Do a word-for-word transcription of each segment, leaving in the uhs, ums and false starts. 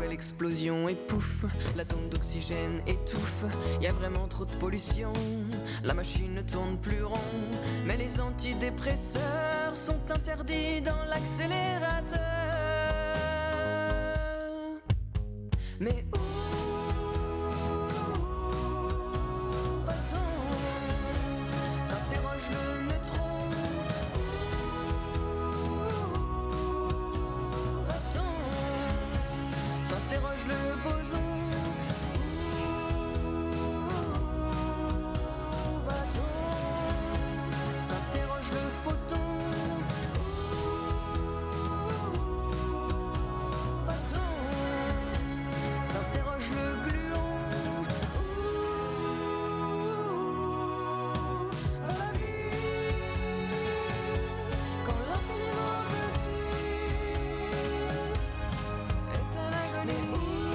nouvelle explosion et pouf, l'atome d'oxygène étouffe. Y a vraiment trop de pollution, la machine ne tourne plus rond. Mais les antidépresseurs sont interdits dans l'accélérateur. Mais où s'interroge le boson. Où va-t-on? S'interroge le photon. Où va-t-on? S'interroge le gluon. Où va la vie quand l'infiniment petit est à l'agonie?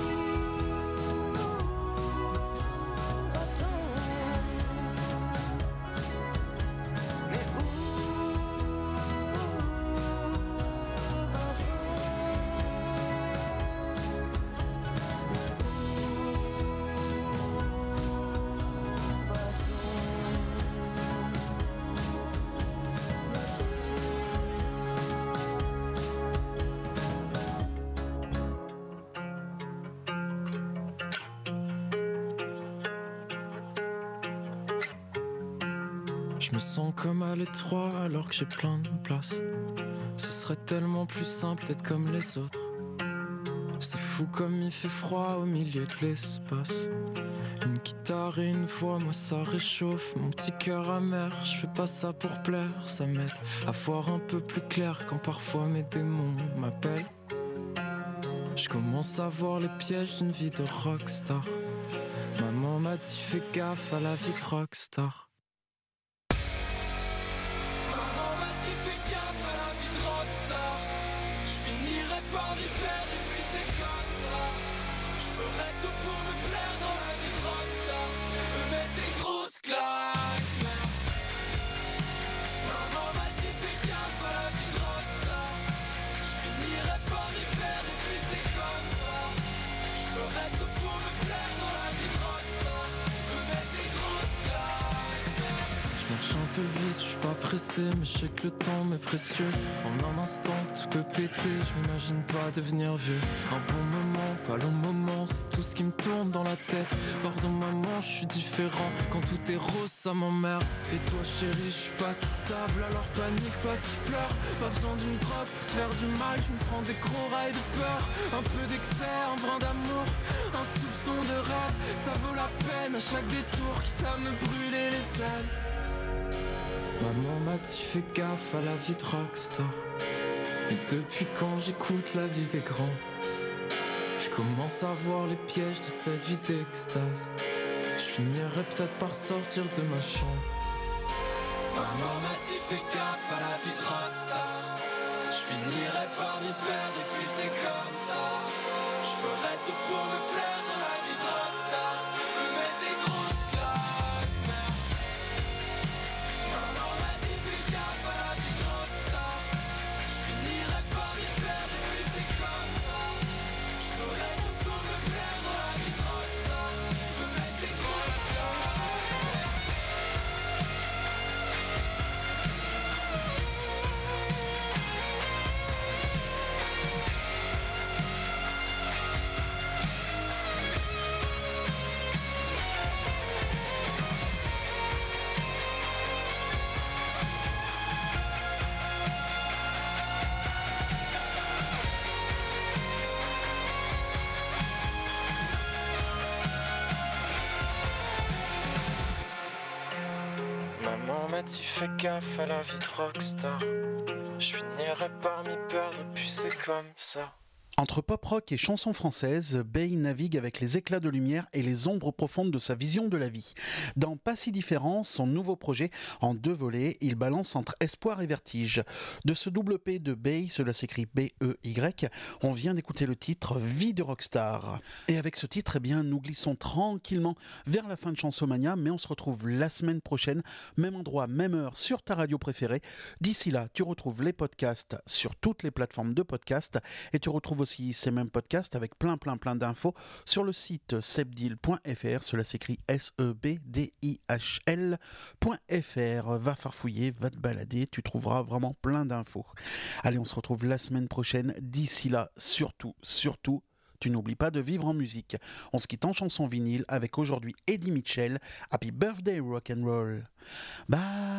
Je me sens comme à l'étroit alors que j'ai plein de place. Ce serait tellement plus simple d'être comme les autres. C'est fou comme il fait froid au milieu de l'espace. Une guitare et une voix, moi ça réchauffe mon petit cœur amer. Je fais pas ça pour plaire, ça m'aide à voir un peu plus clair quand parfois mes démons m'appellent. Je commence à voir les pièges d'une vie de rockstar. Maman m'a dit fais gaffe à la vie de rockstar. Par m'y perdre et puis c'est comme ça. Je ferai tout pour me plaire dans la vie de rockstar. Me mettre des grosses claques, merde. Maman m'a dit fais gaffe à la vie de rockstar. Je finirai par m'y perdre et puis c'est comme ça. Je ferai tout pour me plaire dans la vie de rockstar. Me mettre des grosses claques, merde. Je marche un peu vite, je suis pas pressé, mais je sais que le temps m'est précieux. En un instant, tout peut péter, je m'imagine pas devenir vieux. Un bon moment, pas long moment, c'est tout ce qui me tourne dans la tête. Pardon maman, je suis différent, quand tout est rose, ça m'emmerde. Et toi chérie, je suis pas si stable, alors panique pas si je pleure. Pas besoin d'une drogue pour se faire du mal, je me prends des gros rails de peur. Un peu d'excès, un brin d'amour, un soupçon de rêve. Ça vaut la peine à chaque détour, quitte à me brûler les ailes. Maman m'a dit fais gaffe à la vie de rockstar. Et depuis quand j'écoute la vie des grands, je commence à voir les pièges de cette vie d'extase. Je finirai peut-être par sortir de ma chambre. Maman m'a dit fais gaffe à la vie de rockstar. Je finirai par m'y perdre et puis c'est comme ça. Je ferai tout pour me plaire dans la vie de rockstar. Me mettre des grosses claques, merde. Maman m'a dit fais gaffe à la vie de rockstar. Je finirai par m'y perdre et puis c'est comme ça. Je ferai tout pour me plaire dans la vie de rockstar. Me mettre des grosses claques, merde. Maman m'a dit fais gaffe à la vie de rockstar. Je finirai par m'y perdre et puis c'est comme ça. Entre pop-rock et chansons françaises, Bey navigue avec les éclats de lumière et les ombres profondes de sa vision de la vie. Dans Pas si différent, son nouveau projet, en deux volets, il balance entre espoir et vertige. De ce double P de Bey, cela s'écrit B E Y, on vient d'écouter le titre Vie de rockstar. Et avec ce titre, eh bien, nous glissons tranquillement vers la fin de Chansomania, mais on se retrouve la semaine prochaine, même endroit, même heure, sur ta radio préférée. D'ici là, tu retrouves les podcasts sur toutes les plateformes de podcasts et tu retrouves aussi ces mêmes podcasts avec plein plein plein d'infos sur le site sebdil point f r, cela s'écrit S E B D I H L point F R. Va farfouiller, va te balader, tu trouveras vraiment plein d'infos. Allez, on se retrouve la semaine prochaine. D'ici là, surtout, surtout, tu n'oublies pas de vivre en musique. On se quitte en chanson vinyle avec aujourd'hui Eddie Mitchell. Happy Birthday Rock'n'Roll. Bye.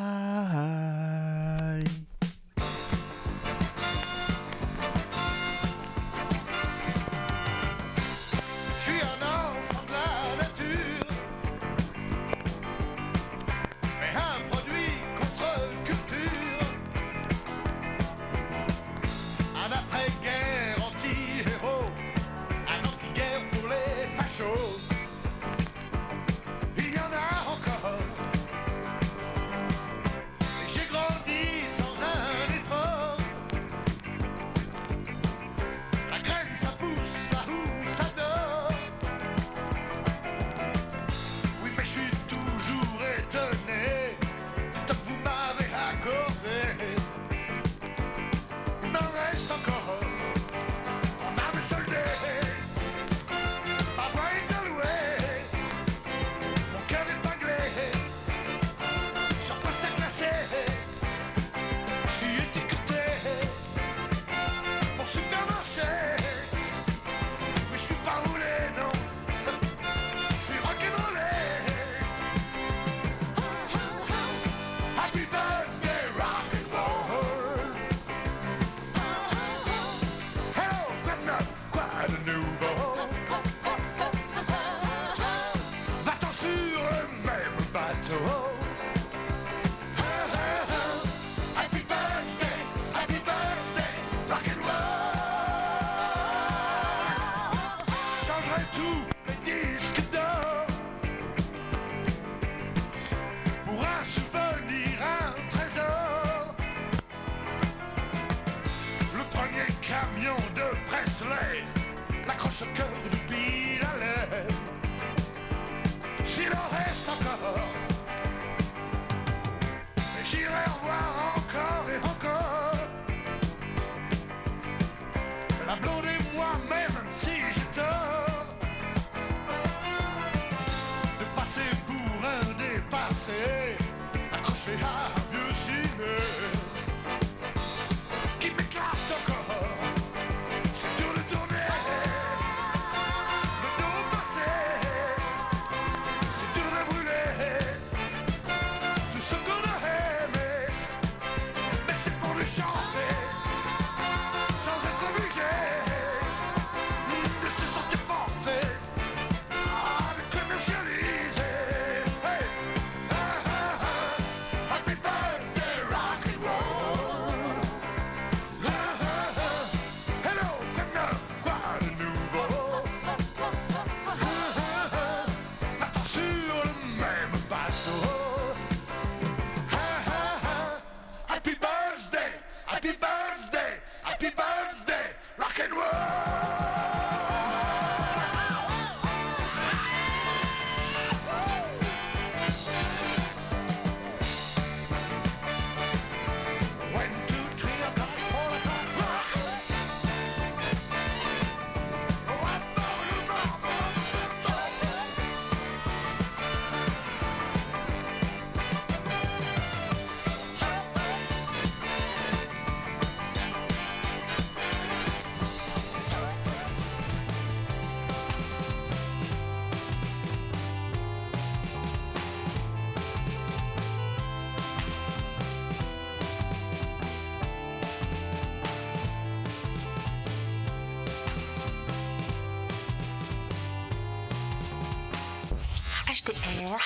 H T R.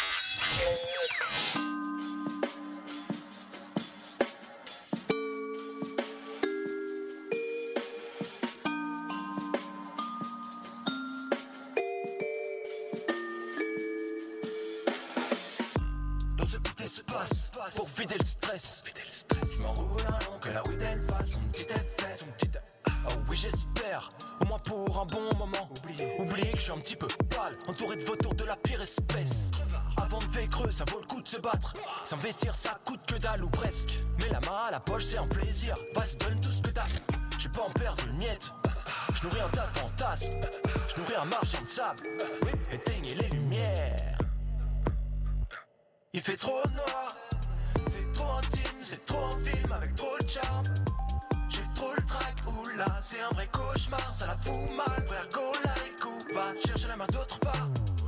Dans ce petit espace, pour vider le stress, vider le stress. Je m'enroule un long, que la weed elle fasse son petit effet, son petit. Oh oui j'espère, au moins pour un bon moment. Oubliez, oubliez que je suis un petit peu pâle, entouré de vautours de la pire espèce. Avant de V creux, ça vaut le coup de se battre. S'investir ça coûte que dalle ou presque. Mais la main à la poche c'est un plaisir. Vas-y donne tout ce que t'as. J'ai pas en perdre une miette. Je nourris un tas de fantasmes, je nourris un marchand de sable. Éteignez les lumières. Il fait trop noir, c'est trop intime, c'est trop un film avec trop de charme. J'ai trop le track, oula, c'est un vrai cauchemar, ça la fout mal, frère, go like ou va chercher la main d'autre part.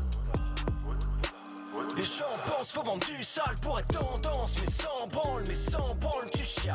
Les gens pensent faut vendre du sale pour être tendance, mais sans branle, mais sans branle, tu chiales.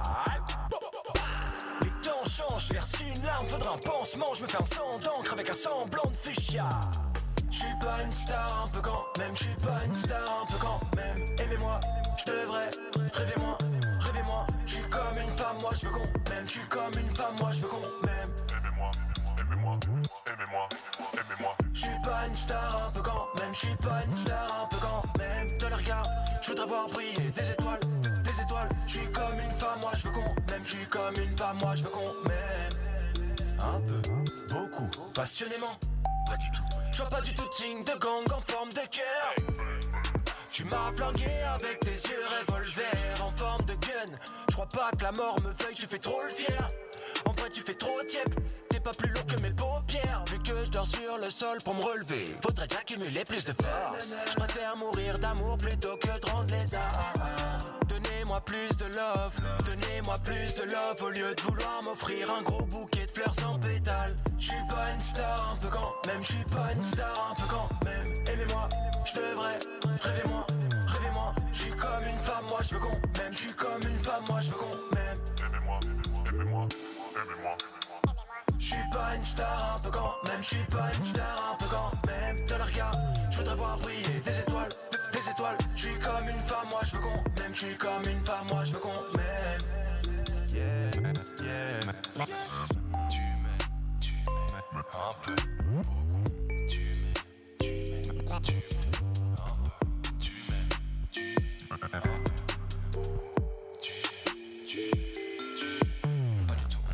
Les temps changent, je verse une larme, faudra un pansement, je me fais un sang d'encre avec un semblant de fuchsia. J'suis pas une star un peu quand même, j'suis pas une star un peu quand même. Aimez-moi, j'devrais, rêvez-moi, rêvez-moi. J'suis comme une femme, moi j'veux qu'on m'aime. J'suis comme une femme, moi j'veux qu'on m'aime. Aimez-moi, aimez-moi, aimez-moi, aimez-moi. J'suis pas une star un peu quand même, j'suis pas une star un peu quand même. Dans le regard, j'voudrais voir briller des étoiles, des étoiles. J'suis comme une femme, moi j'veux qu'on m'aime. J'suis comme une femme, moi j'veux qu'on m'aime. Un peu, beaucoup, passionnément, pas du tout. J'vois pas du tout de signe de gang en forme de cœur. Tu m'as flingué avec tes yeux revolver en forme de gun. J'crois pas que la mort me veuille, tu fais trop le fier. En vrai tu fais trop tiep, t'es pas plus lourd que mes paupières. Vu que je dors sur le sol pour me relever, faudrait déjà cumuler plus de force. Je préfère mourir d'amour plutôt que de rendre les armes. Donnez-moi plus de love, donnez-moi plus de love au lieu de vouloir m'offrir un gros bouquet de fleurs sans pétales. J'suis pas une star un peu quand même, j'suis pas une star un peu quand même. Aimez-moi, j'devrais, rêvez-moi, rêvez-moi. J'suis comme une femme, moi j'veux qu'on m'aime. J'suis comme une femme, moi j'veux qu'on m'aime. Aimez-moi, aimez-moi, aimez-moi. J'suis pas une star un peu quand même, j'suis pas une star un peu quand même. Dans le regard, j'voudrais voir briller des étoiles, des étoiles. J'suis comme une femme, moi j'veux qu'on m'aime. J'suis comme une femme, moi j'veux qu'on m'aime. Yeah, yeah. Tu m'aimes, tu m'aimes un peu, beaucoup. Tu m'aimes, tu m'aimes, tu m'aimes un peu. Tu m'aimes, tu m'aimes un peu, beaucoup. Tu m'aimes, tu m'aimes, tu m'aimes pas du tout.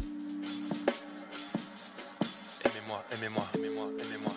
Aimez-moi, aimez-moi, aimez-moi, aimez-moi.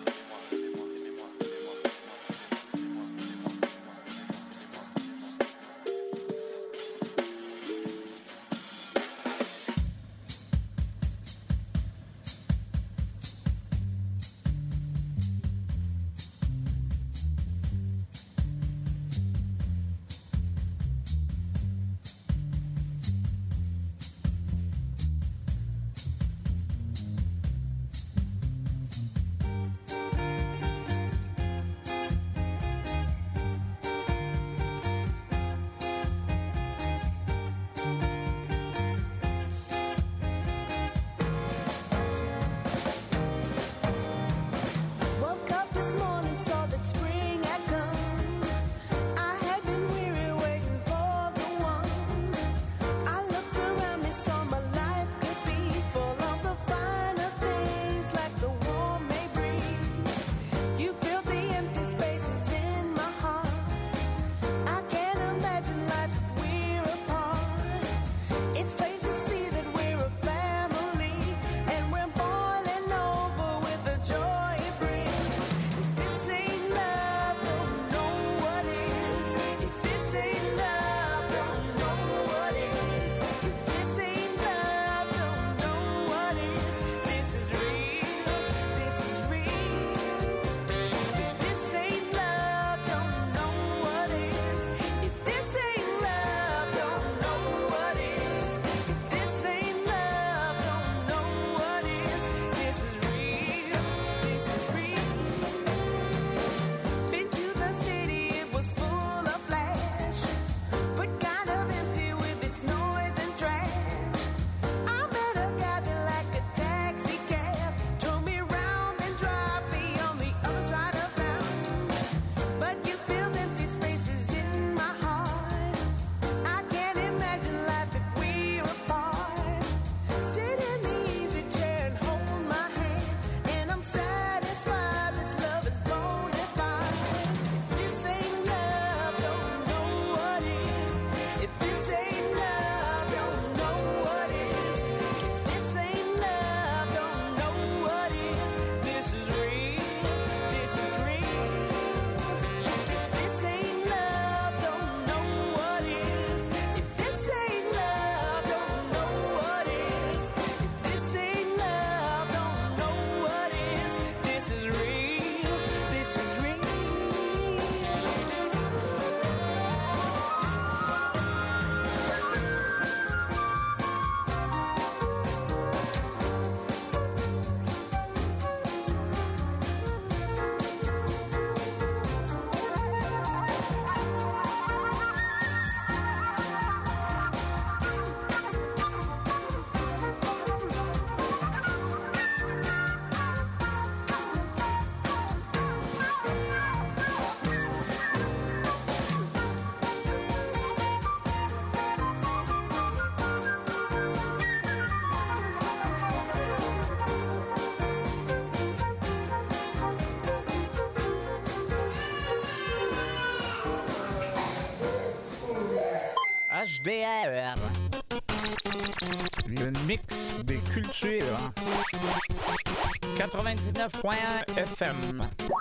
culture. quatre-vingt-dix-neuf point un F M.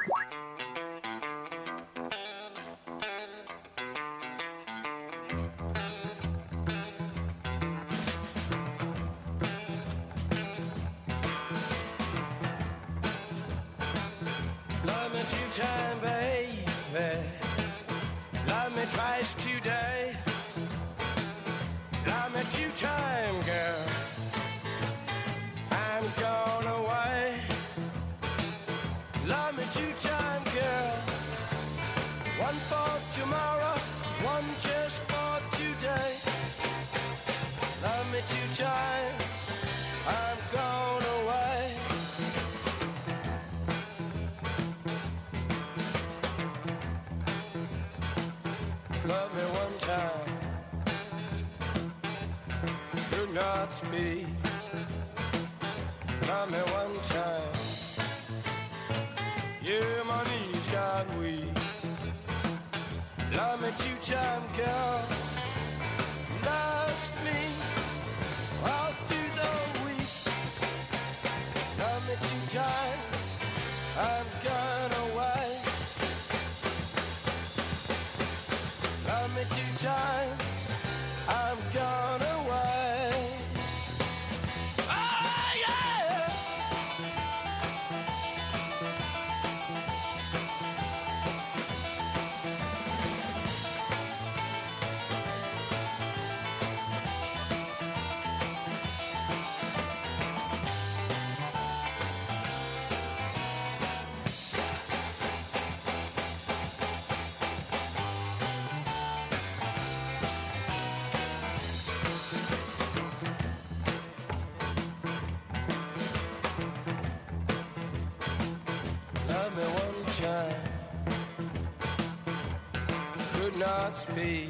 Love me two time, baby. Love me twice today. Love me two time, girl. I'm gone away. Love me two time, girl. One for tomorrow, one just for today. Love me two time. I'm gone away. Love me one time, do not speak. Love me one time, yeah, my knees got weak. Love me two time, girl. Love me all through the week. Love me two times, I'm gone away. Love me two times, I'm gone away. Oh yeah. Love me one time, could not speak.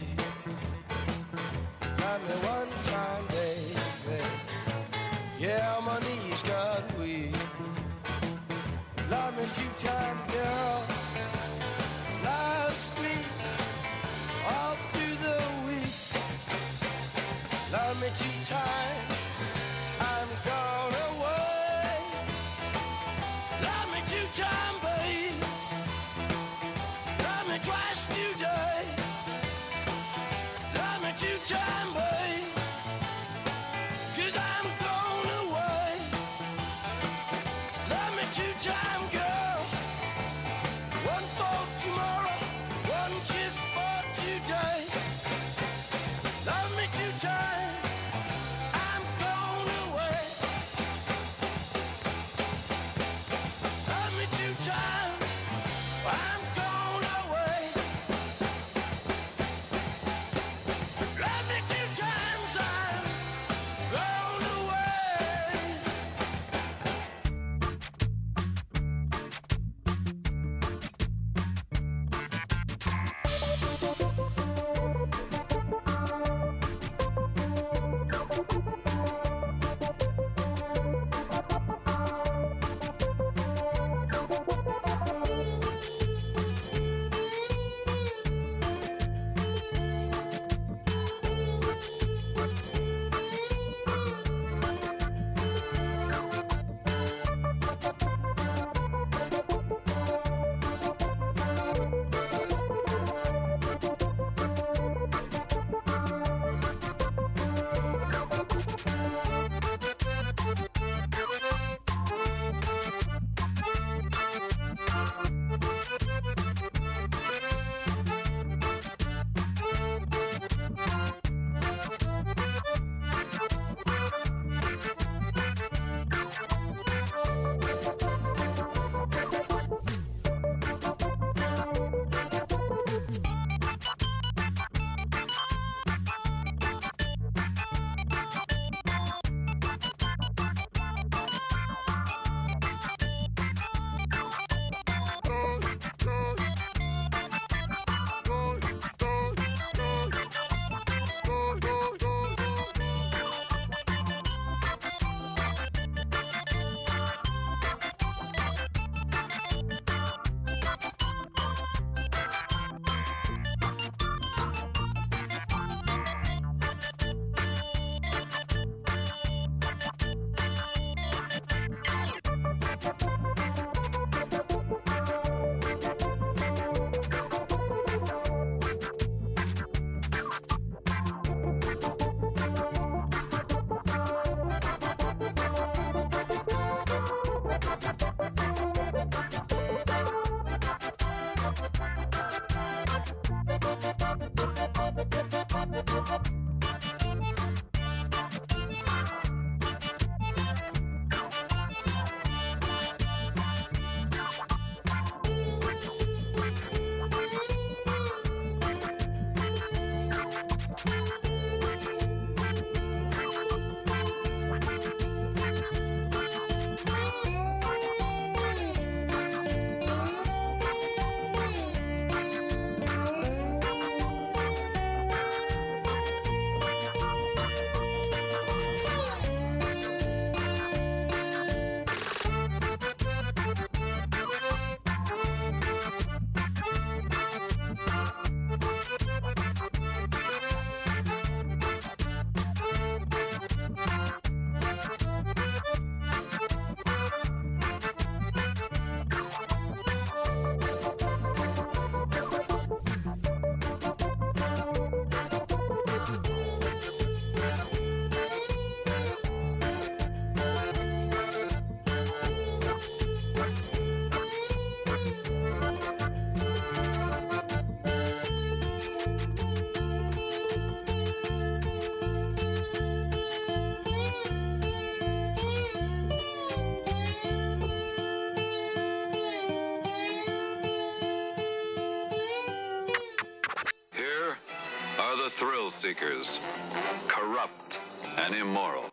Love me one time, baby. Yeah, my knees got weak. Love me two time, girl. Love's me all through the week. Love me two times, I'm gone away. Love me two time, babe. Love me twice today. Love me two time, babe. Cause I'm gone away. Love me two time, girl. One for tomorrow, one just for today. Love me two time, I'm gone away. Love me two time, I'm gone away. Love me two times, I'm gone away. seekers, corrupt and immoral.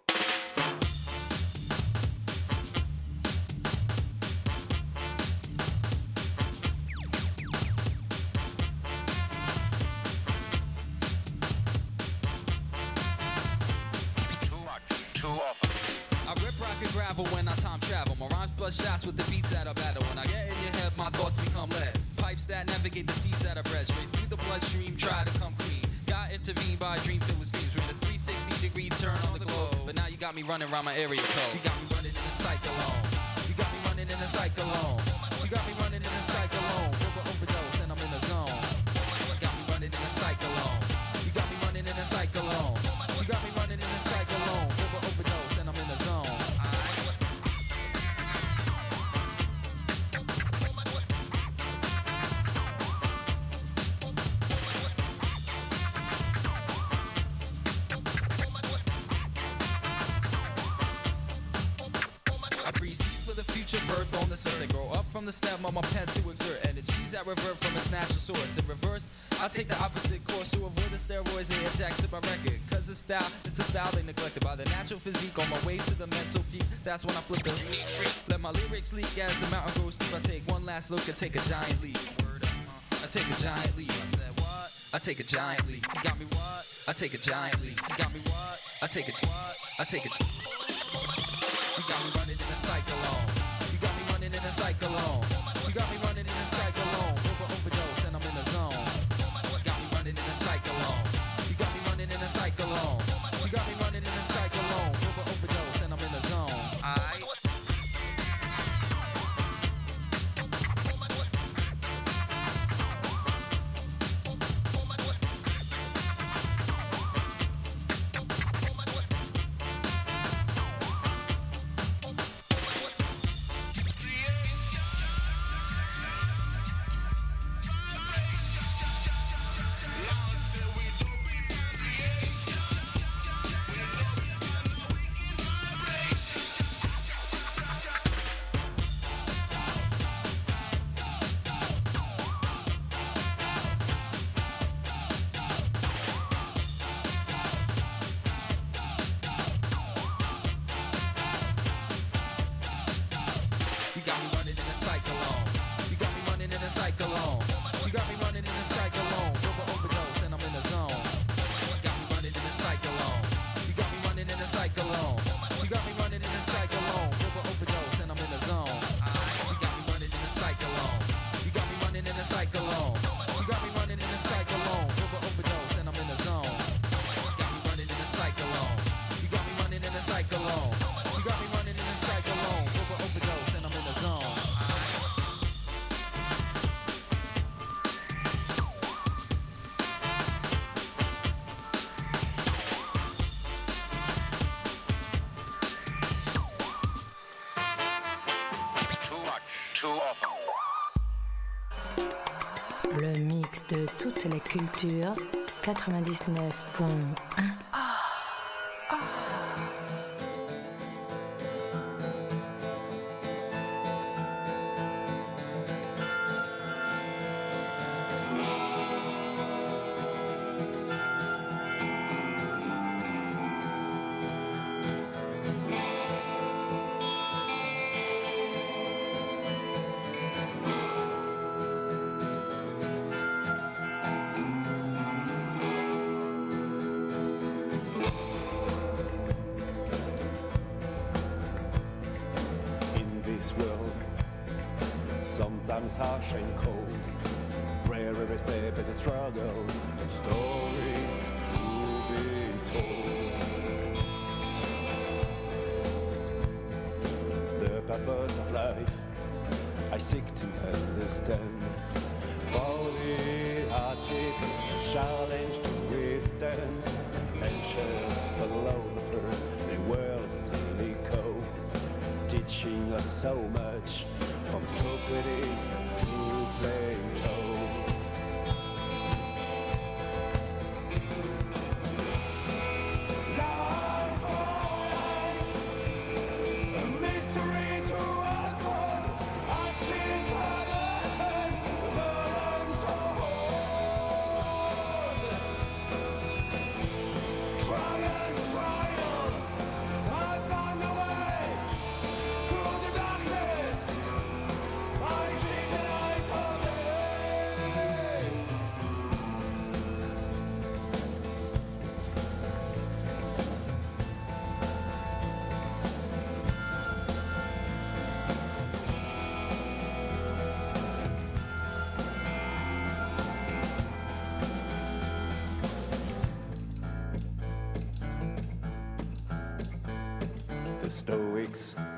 When I time travel, my rhymes blood shots with the beats that I battle. When I get in your head, my thoughts become lead. Pipes that navigate the seas that I bred. Straight through the bloodstream, try to come clean. Got intervened by a dream filled with dreams. We're in a three sixty degree turn on the globe. But now you got me running around my area code. You got me running in a cyclone. You got me running in a cyclone. You got me running in a cyclone. River overdose and I'm in the zone. You got me running in a cyclone. You got me running in a cyclone. You got me running in a cyclone. River overdose and I'm in the zone. Birth on this earth, they grow up from the stem of my pen to exert energies that revert from its natural source. In reverse, I take the opposite course to avoid the steroids they inject to my record. Cause the style is the style they neglected by the natural physique. On my way to the mental peak, that's when I flip the let my lyrics leak as the mountain grows steep. I take one last look and take a giant leap. I take a giant leap. I said what? I take a giant leap. You got me what? I take a giant leap. You got me what? I take a what? I take a. You got me running in a cyclone. You got me running in a cyclone. You got me running in a cyclone. Over overdose and I'm in the zone. You got me running in a cyclone. You got me running in a cyclone. You got me running in a cyclone. Over overdose and I'm in the zone. Aight. Le mix de toutes les cultures, quatre-vingt-dix-neuf point un. Sometimes harsh and cold, where every step is a struggle, a story to be told. The purpose of life I seek to understand. For the hardship, the challenge to withstand. Ancient philosophers, they were still echo, teaching us so much. From Socrates to Plato. Life for life, a mystery to unfold. Unseen colors and burn so old.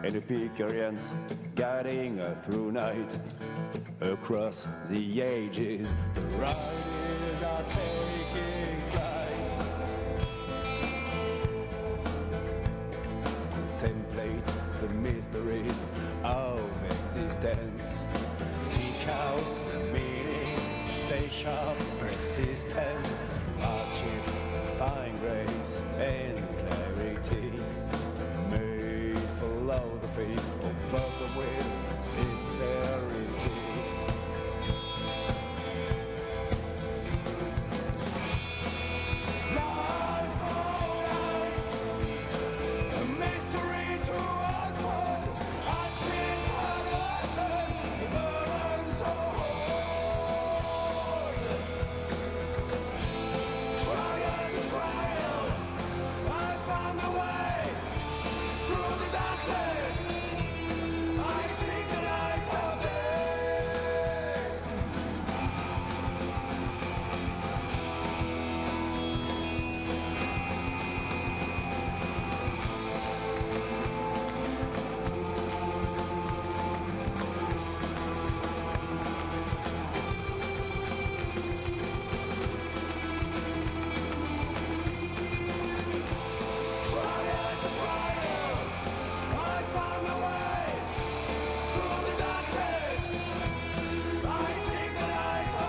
and Epicureans guiding her through night. Across the ages, the riders are taking flight. Contemplate the mysteries of existence. Seek out the meaning, stay sharp, persistent. Hardship, find grace and clarity.